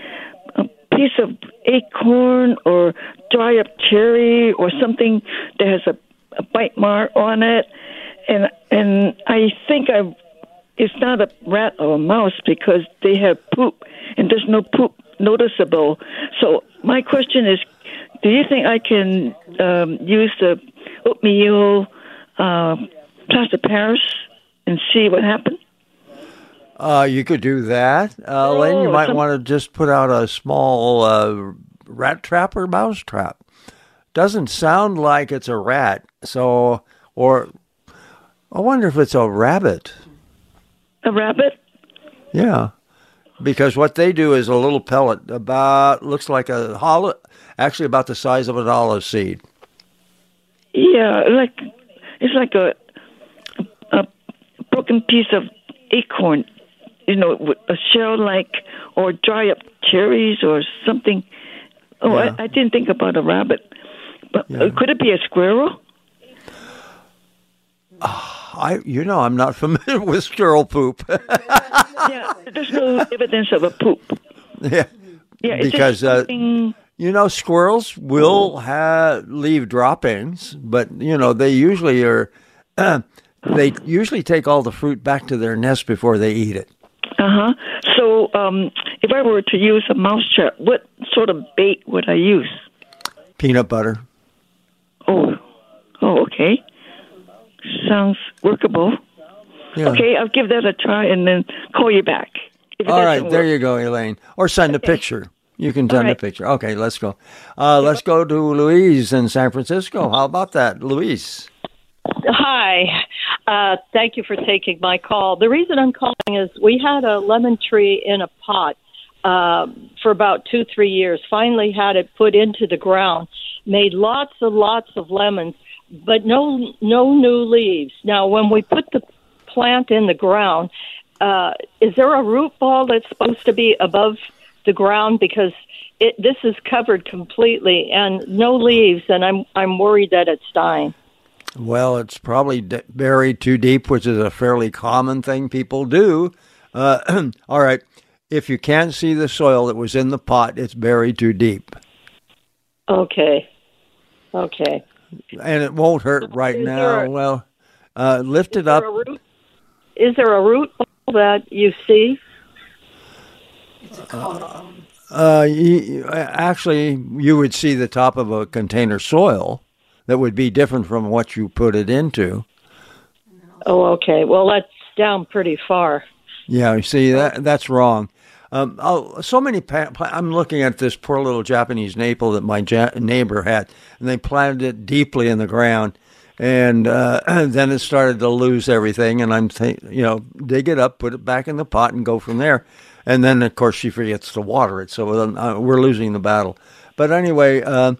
[SPEAKER 10] a piece of acorn or dry up cherry or something that has a, a bite mark on it, and and I think I it's not a rat or a mouse because they have poop and there's no poop noticeable. So my question is, do you think I can um, use the oatmeal uh, plaster Paris and see what happens?
[SPEAKER 2] Uh, you could do that. Uh, oh, Elaine, you might some... want to just put out a small uh, rat trap or mouse trap. Doesn't sound like it's a rat, so, or I wonder if it's a rabbit.
[SPEAKER 10] A rabbit?
[SPEAKER 2] Yeah, because what they do is a little pellet about, looks like a hollow, actually about the size of an olive seed.
[SPEAKER 10] Yeah, like it's like a a broken piece of acorn, you know, with a shell like, or dry up cherries or something. Oh, yeah. I, I didn't think about a rabbit. But yeah. Could it be a squirrel?
[SPEAKER 2] I, you know, I'm not familiar with squirrel poop.
[SPEAKER 10] Yeah, there's no evidence of a poop.
[SPEAKER 2] Yeah,
[SPEAKER 10] yeah,
[SPEAKER 2] because uh, you know, squirrels will have leave droppings, but you know, they usually are. Uh, they usually take all the fruit back to their nest before they eat it.
[SPEAKER 10] Uh huh. So, um, if I were to use a mouse trap, what sort of bait would I use?
[SPEAKER 2] Peanut butter.
[SPEAKER 10] Oh, oh, okay. Sounds workable. Yeah. Okay, I'll give that a try and then call you back.
[SPEAKER 2] All right, there work. You go, Elaine. Or send okay. a picture. You can send right. a picture. Okay, let's go. Uh, let's go to Louise in San Francisco. How about that, Louise?
[SPEAKER 11] Hi. Uh, thank you for taking my call. The reason I'm calling is we had a lemon tree in a pot uh, for about two, three years. Finally had it put into the ground. Made lots and lots of lemons, but no no new leaves. Now, when we put the plant in the ground, uh, is there a root ball that's supposed to be above the ground? Because it, this is covered completely and no leaves, and I'm I'm worried that it's dying.
[SPEAKER 2] Well, it's probably d- buried too deep, which is a fairly common thing people do. Uh, all right, if you can't see the soil that was in the pot, it's buried too deep.
[SPEAKER 11] Okay. Okay.
[SPEAKER 2] And it won't hurt right is now. A, well, uh, lift it up.
[SPEAKER 11] Root, is there a root ball that you see?
[SPEAKER 2] Uh, uh, you, actually, you would see the top of a container soil that would be different from what you put it into.
[SPEAKER 11] Oh, okay. Well, that's down pretty far.
[SPEAKER 2] Yeah, you see, that that's wrong. Um, oh, so many. Pa- I'm looking at this poor little Japanese maple that my ja- neighbor had, and they planted it deeply in the ground, and, uh, and then it started to lose everything. And I'm, th- you know, dig it up, put it back in the pot, and go from there. And then, of course, she forgets to water it, so uh, we're losing the battle. But anyway, uh,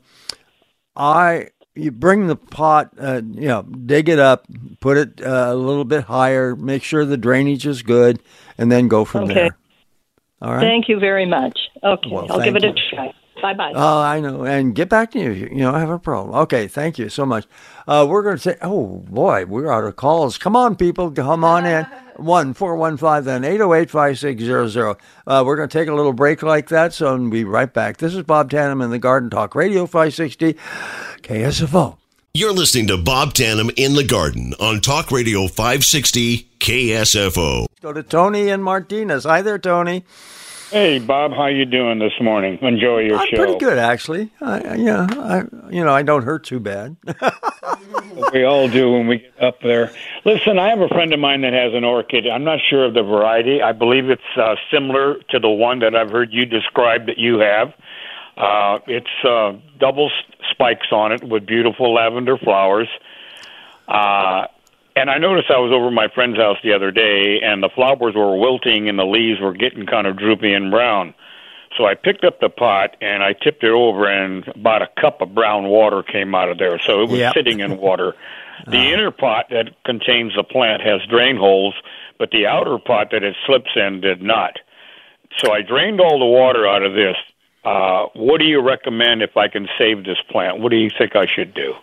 [SPEAKER 2] I you bring the pot, uh, you know, dig it up, put it uh, a little bit higher, make sure the drainage is good, and then go from
[SPEAKER 11] okay.
[SPEAKER 2] there. All right.
[SPEAKER 11] Thank you very much. Okay,
[SPEAKER 2] well,
[SPEAKER 11] I'll give it
[SPEAKER 2] you.
[SPEAKER 11] a try. Bye-bye.
[SPEAKER 2] Oh, I know. And get back to you. You know, I have a problem. Okay, thank you so much. Uh, we're going to say, oh, boy, we're out of calls. Come on, people. Come on in. one four one five, then eight oh eight, five six zero zero. Uh, we're going to take a little break like that, so we'll be right back. This is Bob Tannum in the Garden Talk Radio five sixty K S F O.
[SPEAKER 1] You're listening to Bob Tannum in the Garden on Talk Radio five sixty K S F O.
[SPEAKER 2] Go to Tony and Martinez. Hi there, Tony.
[SPEAKER 12] Hey, Bob, how you doing this morning? Enjoy your
[SPEAKER 2] I'm
[SPEAKER 12] show.
[SPEAKER 2] Pretty good, actually. I, yeah, I, you know, I don't hurt too bad.
[SPEAKER 12] We all do when we get up there. Listen, I have a friend of mine that has an orchid. I'm not sure of the variety. I believe it's uh, similar to the one that I've heard you describe that you have. Uh, it's uh, double spikes on it with beautiful lavender flowers. Uh, and I noticed I was over at my friend's house the other day, and the flowers were wilting and the leaves were getting kind of droopy and brown. So I picked up the pot, and I tipped it over, and about a cup of brown water came out of there. So it was yep. sitting in water. The uh. inner pot that contains the plant has drain holes, but the outer pot that it slips in did not. So I drained all the water out of this. Uh, what do you recommend if I can save this plant? What do you think I should do?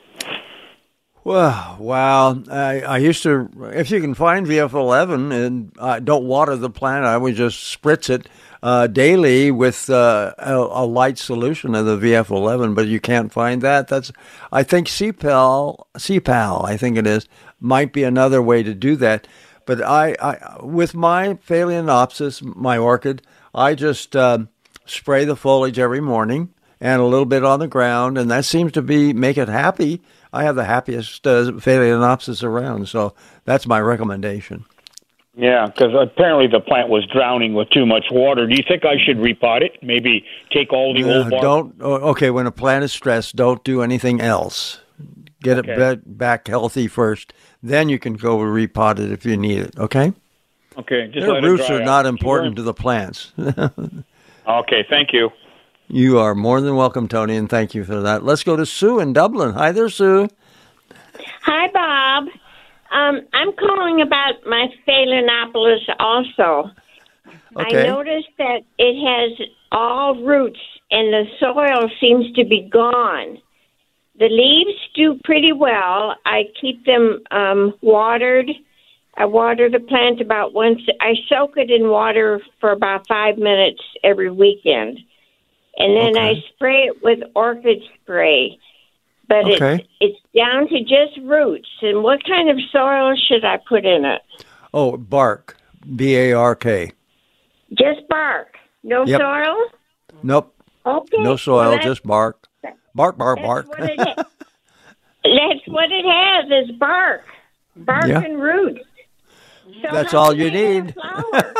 [SPEAKER 2] Well, wow. I, I used to, if you can find V F eleven and uh, don't water the plant, I would just spritz it uh, daily with uh, a, a light solution of the V F eleven, but you can't find that. That's, I think C P A L, C P A L, I think it is, might be another way to do that. But I, I with my Phalaenopsis, my orchid, I just uh, spray the foliage every morning. and a little bit on the ground, and that seems to be make it happy. I have the happiest uh, Phalaenopsis around, so that's my recommendation.
[SPEAKER 12] Yeah, because apparently the plant was drowning with too much water. Do you think I should repot it? Maybe take all the
[SPEAKER 2] Uh,
[SPEAKER 12] old bark?
[SPEAKER 2] don't. oh, Okay, when a plant is stressed, don't do anything else. Get
[SPEAKER 12] Okay.
[SPEAKER 2] it ba- back healthy first. Then you can go repot it if you need it. Okay.
[SPEAKER 12] Okay, just
[SPEAKER 2] Their
[SPEAKER 12] let it
[SPEAKER 2] roots
[SPEAKER 12] dry
[SPEAKER 2] are
[SPEAKER 12] out.
[SPEAKER 2] not important to the plants.
[SPEAKER 12] Okay, thank you.
[SPEAKER 2] You are more than welcome, Tony, and thank you for that. Let's go to Sue in Dublin. Hi there, Sue.
[SPEAKER 13] Hi, Bob. Um, I'm calling about my Phalaenopsis also.
[SPEAKER 2] Okay.
[SPEAKER 13] I noticed that it has all roots and the soil seems to be gone. The leaves do pretty well. I keep them um, watered. I water the plant about once. I soak it in water for about five minutes every weekend. And then
[SPEAKER 2] Okay.
[SPEAKER 13] I spray it with orchid spray. But
[SPEAKER 2] Okay.
[SPEAKER 13] it's, it's down to just roots. And what kind of soil should I put in it?
[SPEAKER 2] Oh, bark. B A R K.
[SPEAKER 13] Just bark. No
[SPEAKER 2] Yep.
[SPEAKER 13] soil?
[SPEAKER 2] Nope.
[SPEAKER 13] Okay.
[SPEAKER 2] No soil,
[SPEAKER 13] Well, that's-
[SPEAKER 2] just bark. Bark, bark, bark.
[SPEAKER 13] What it ha- that's what it has is bark. Bark
[SPEAKER 2] Yeah.
[SPEAKER 13] and roots. So
[SPEAKER 2] That's
[SPEAKER 13] how
[SPEAKER 2] all
[SPEAKER 13] can
[SPEAKER 2] you
[SPEAKER 13] I have a
[SPEAKER 2] need.
[SPEAKER 13] flower?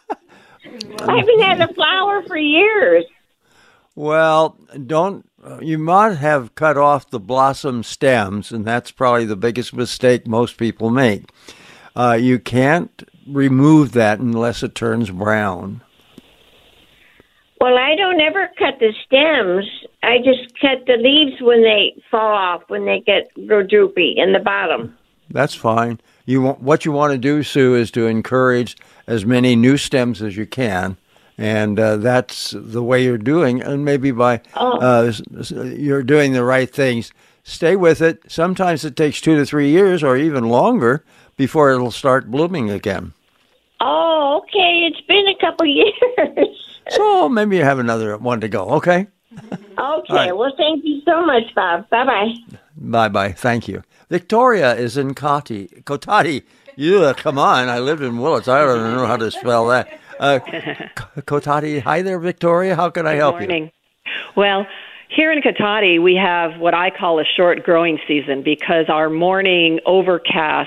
[SPEAKER 13] I haven't had a flower for years.
[SPEAKER 2] Well, don't. You might have cut off the blossom stems, and that's probably the biggest mistake most people make. Uh, you can't remove that unless it turns brown.
[SPEAKER 13] Well, I don't ever cut the stems. I just cut the leaves when they fall off, when they get grow droopy in the bottom.
[SPEAKER 2] That's fine. You want, what you want to do, Sue, is to encourage as many new stems as you can, and uh, that's the way you're doing. And maybe by
[SPEAKER 13] Oh.
[SPEAKER 2] uh, s- s- you're doing the right things. Stay with it. Sometimes it takes two to three years, or even longer, before it'll start blooming again.
[SPEAKER 13] Oh, okay. It's been a couple years.
[SPEAKER 2] So maybe you have another one to go. Okay.
[SPEAKER 13] Okay.
[SPEAKER 2] right.
[SPEAKER 13] Well, thank you so much, Bob. Bye bye.
[SPEAKER 2] Bye bye. Thank you. Victoria is in Koti. Kotati. Yeah, come on. I lived in Willits. I don't know how to spell that. Uh, K- Kotati. Hi there, Victoria. How can I help
[SPEAKER 14] Good morning. Well, here in Katati, we have what I call a short growing season because our morning overcast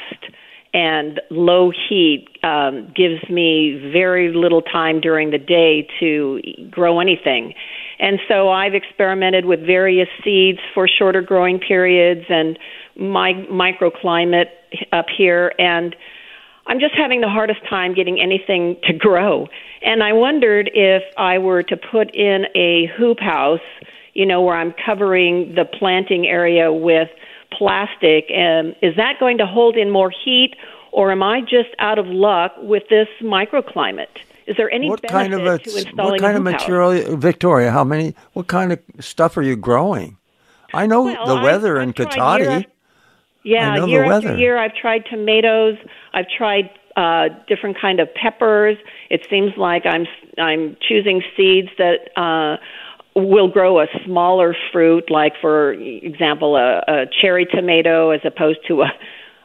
[SPEAKER 14] and low heat um, gives me very little time during the day to grow anything. And so I've experimented with various seeds for shorter growing periods and my microclimate up here, and I'm just having the hardest time getting anything to grow. And I wondered if I were to put in a hoop house, you know, where I'm covering the planting area with plastic, and is that going to hold in more heat, or am I just out of luck with this microclimate? Is there any
[SPEAKER 2] What
[SPEAKER 14] benefit
[SPEAKER 2] kind of a
[SPEAKER 14] to installing
[SPEAKER 2] what kind
[SPEAKER 14] a
[SPEAKER 2] of
[SPEAKER 14] hoop house?
[SPEAKER 2] material, Victoria? How many? What kind of stuff are you growing? I know
[SPEAKER 14] Well,
[SPEAKER 2] the
[SPEAKER 14] I've-
[SPEAKER 2] weather in
[SPEAKER 14] I've tried year
[SPEAKER 2] Kotati.
[SPEAKER 14] after- Yeah,
[SPEAKER 2] I know the
[SPEAKER 14] year
[SPEAKER 2] weather.
[SPEAKER 14] after year, I've tried tomatoes. I've tried uh, different kind of peppers. It seems like I'm I'm choosing seeds that uh, will grow a smaller fruit, like for example, a, a cherry tomato, as opposed to a,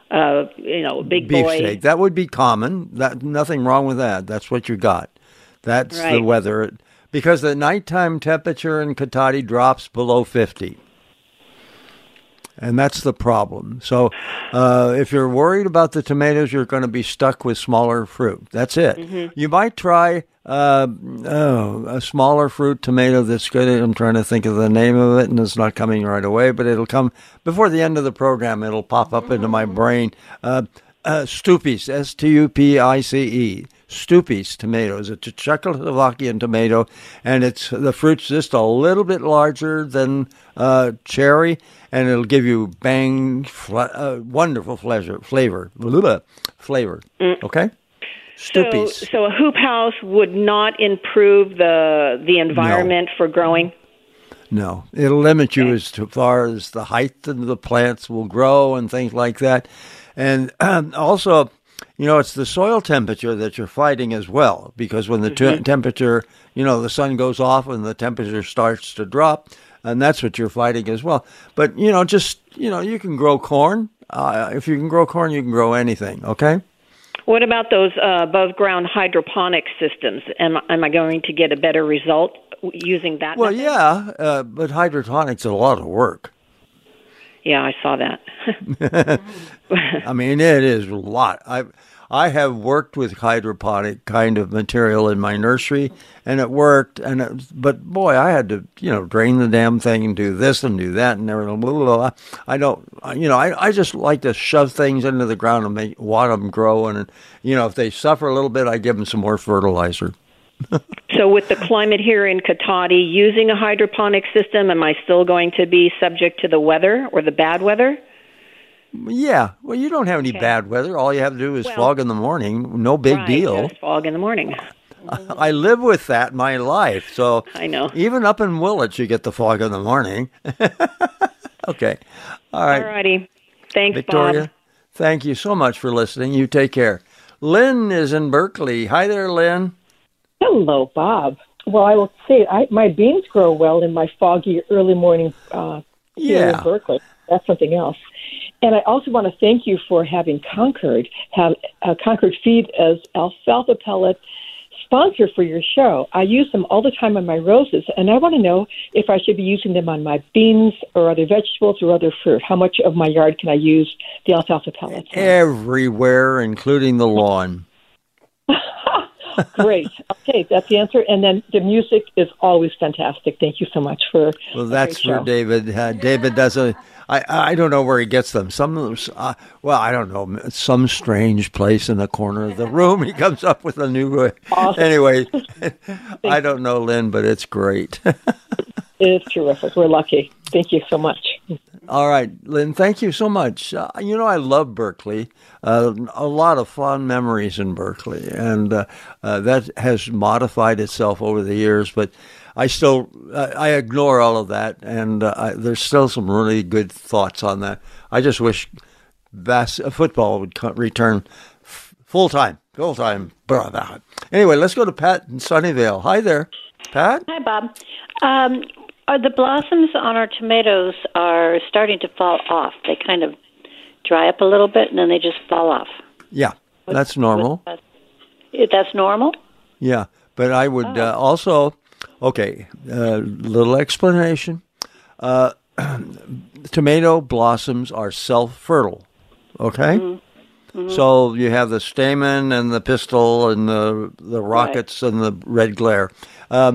[SPEAKER 14] a you know a big boy.
[SPEAKER 2] Beefsteak. That would be common. That nothing wrong with that. That's what you got. That's the
[SPEAKER 14] Right.
[SPEAKER 2] weather. Because the nighttime temperature in Kotati drops below fifty. And that's the problem. So uh, if you're worried about the tomatoes, you're going to be stuck with smaller fruit. That's it.
[SPEAKER 14] Mhm.
[SPEAKER 2] You might try uh, oh, a smaller fruit tomato that's good. I'm trying to think of the name of it, and it's not coming right away, but it'll come before the end of the program. It'll pop up into my brain. Uh, uh, Stupis, S T U P I C E. Stupis tomatoes. It's a Czechoslovakian tomato, and it's the fruit's just a little bit larger than uh, cherry, and it'll give you bang, fla- uh, wonderful flavor, flavor, blah, flavor.
[SPEAKER 14] Mm.
[SPEAKER 2] Okay,
[SPEAKER 14] So,
[SPEAKER 2] Stupis.
[SPEAKER 14] so a hoop house would not improve the the environment for growing.
[SPEAKER 2] No, it'll limit you as to far as the height of the plants will grow and things like that, and um, also. You know, it's the soil temperature that you're fighting as well, because when the te-
[SPEAKER 14] Mhm.
[SPEAKER 2] temperature, you know, the sun goes off and the temperature starts to drop, and that's what you're fighting as well. But, you know, just, you know, you can grow corn. Uh, if you can grow corn, you can grow anything, okay?
[SPEAKER 14] What about those uh, above-ground hydroponic systems? Am, am I going to get a better result using that
[SPEAKER 2] Well,
[SPEAKER 14] method?
[SPEAKER 2] yeah, uh, but hydroponics is a lot of work.
[SPEAKER 14] Yeah, I saw that.
[SPEAKER 2] I mean, it is a lot. I I have worked with hydroponic kind of material in my nursery, and it worked. And it, but boy, I had to, you know, drain the damn thing and do this and do that and everything. Blah, blah, blah. I don't, you know, I, I just like to shove things into the ground and make want them grow. And you know, if they suffer a little bit, I give them some more fertilizer.
[SPEAKER 14] So with the climate here in Cotati, using a hydroponic system, am I still going to be subject to the weather or the bad weather?
[SPEAKER 2] Yeah. Well, you don't have any
[SPEAKER 14] Okay.
[SPEAKER 2] bad weather. All you have to do is
[SPEAKER 14] Well,
[SPEAKER 2] fog in the morning. No big
[SPEAKER 14] right,
[SPEAKER 2] deal.
[SPEAKER 14] just fog in the morning.
[SPEAKER 2] I live with that in my life. So
[SPEAKER 14] I know.
[SPEAKER 2] Even up in Willits, you get the fog in the morning. Okay. All right.
[SPEAKER 14] All righty. Thanks,
[SPEAKER 2] Victoria,
[SPEAKER 14] Bob.
[SPEAKER 2] thank you so much for listening. You take care. Lynn is in Berkeley. Hi there, Lynn.
[SPEAKER 15] Hello, Bob. Well, I will say I, my beans grow well in my foggy early morning uh, here
[SPEAKER 2] Yeah.
[SPEAKER 15] in Berkeley. That's something else. And I also want to thank you for having Concord have uh, Concord Feed as alfalfa pellet sponsor for your show. I use them all the time on my roses, and I want to know if I should be using them on my beans or other vegetables or other fruit. How much of my yard can I use the alfalfa pellets?
[SPEAKER 2] Everywhere, including the lawn.
[SPEAKER 15] Great. Okay, that's the answer. And then the music is always fantastic. Thank you so much for.
[SPEAKER 2] Well,
[SPEAKER 15] a
[SPEAKER 2] that's
[SPEAKER 15] great
[SPEAKER 2] for
[SPEAKER 15] show.
[SPEAKER 2] David. Uh, David does a. I I don't know where he gets them. Some of them. Uh, well, I don't know. Some strange place in the corner of the room. He comes up with a new. Uh,
[SPEAKER 15] Awesome.
[SPEAKER 2] Anyway, I don't know, Lynn, but it's great.
[SPEAKER 15] It is terrific. We're lucky. Thank you so much.
[SPEAKER 2] All right, Lynn, thank you so much. Uh, you know, I love Berkeley. Uh, a lot of fond memories in Berkeley, and uh, uh, that has modified itself over the years, but I still, uh, I ignore all of that, and uh, I, there's still some really good thoughts on that. I just wish bas- uh, football would co- return f- full-time, full-time. Anyway, let's go to Pat in Sunnyvale. Hi there, Pat.
[SPEAKER 16] Hi, Bob. Um, are the blossoms on our tomatoes are starting to fall off? They kind of dry up a little bit, and then they just fall off.
[SPEAKER 2] Yeah, that's normal.
[SPEAKER 16] That's, that's normal?
[SPEAKER 2] Yeah, but I would uh, also, okay, uh, little explanation. Uh, tomato blossoms are self-fertile, okay?
[SPEAKER 16] Mm-hmm. Mm-hmm.
[SPEAKER 2] So you have the stamen and the pistil and the the rockets right. and the red glare um,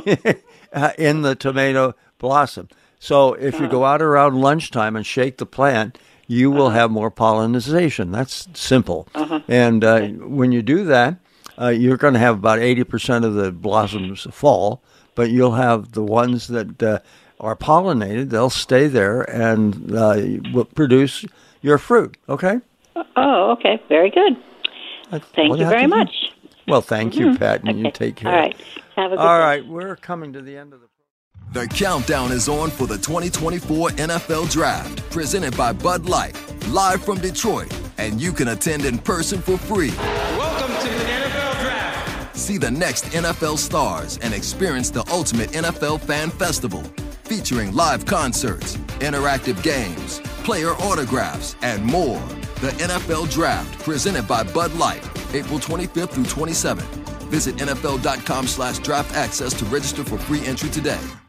[SPEAKER 2] in the tomato blossom. So if uh-huh. you go out around lunchtime and shake the plant, you will uh-huh. have more pollination. That's simple. Uh-huh. And uh, okay. when you do that, uh, you're going to have about eighty percent of the blossoms fall, but you'll have the ones that uh, are pollinated, they'll stay there and uh, will produce your fruit, okay?
[SPEAKER 16] Oh, okay. Very good.
[SPEAKER 2] That's
[SPEAKER 16] thank you very much.
[SPEAKER 2] Do. Well, thank
[SPEAKER 16] mm-hmm.
[SPEAKER 2] you, Pat, and
[SPEAKER 16] okay.
[SPEAKER 2] you take care.
[SPEAKER 16] All right. Have a good
[SPEAKER 2] All
[SPEAKER 16] day.
[SPEAKER 2] right, we're coming to the end of the
[SPEAKER 17] The countdown is on for the twenty twenty-four N F L Draft, presented by Bud Light, live from Detroit, and you can attend in person for free.
[SPEAKER 18] Welcome to the N F L Draft.
[SPEAKER 17] See the next N F L stars and experience the ultimate N F L fan festival, featuring live concerts, interactive games, player autographs, and more. The N F L Draft, presented by Bud Light, April twenty-fifth through twenty-seventh. Visit N F L dot com slash draft access to register for free entry today.